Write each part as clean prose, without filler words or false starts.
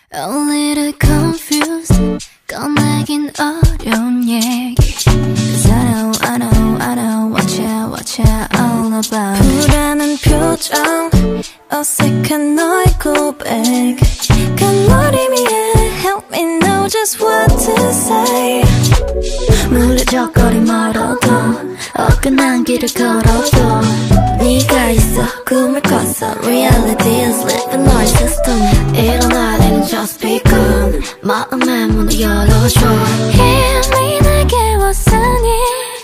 A little confused 꺼내긴 어려운 얘기 Cause I know what you all about 불안한 표정 어색한 너의 고백 간머리미에 Help me know just what to say 물리적거리 멀어도 어긋난 길을 걸어도 네가 있어 꿈을 꿨어 Reality is living 너의 system 일어나 내는 just become 마음의 문을 열어줘 이미 내게 왔으니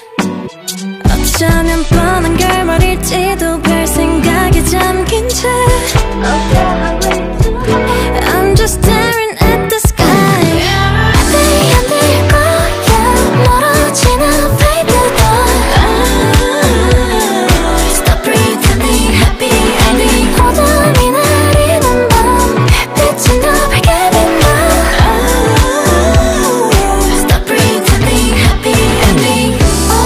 어쩌면 뻔한 결말일지도 별 생각에 잠긴 채 I'm just staring at the sky 안 될 거야 멀어지는 baby Stop pretending happy ending 어둠이 내리는 밤 햇빛이 더 밝게 빛나 Stop pretending happy ending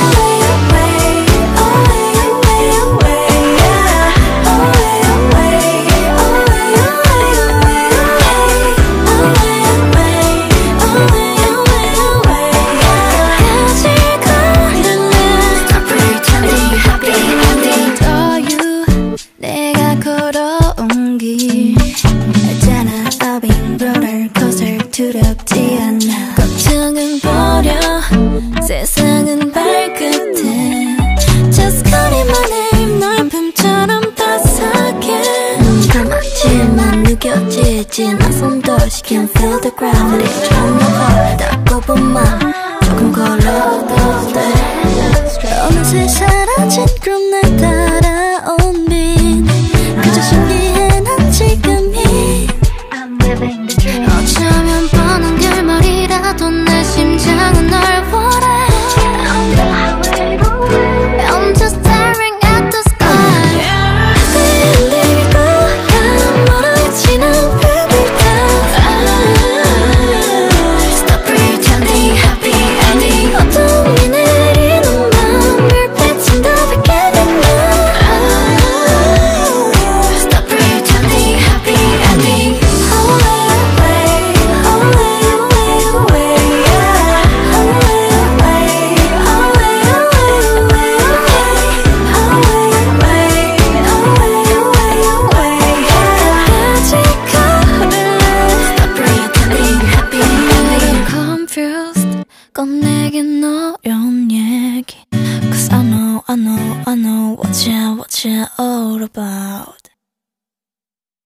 내가 걸어온 길 알잖아 I've been roller coaster 두렵지 않아 걱정은 버려 세상은 발끝에 Just calling my name 널 뱀처럼 따스하게 눈 감았지만 느껴지지 난 손도 She can feel the gravity 쳤나봐 따가운 맘 조금 걸어도 돼 어느새 사라진 그럼 날 따라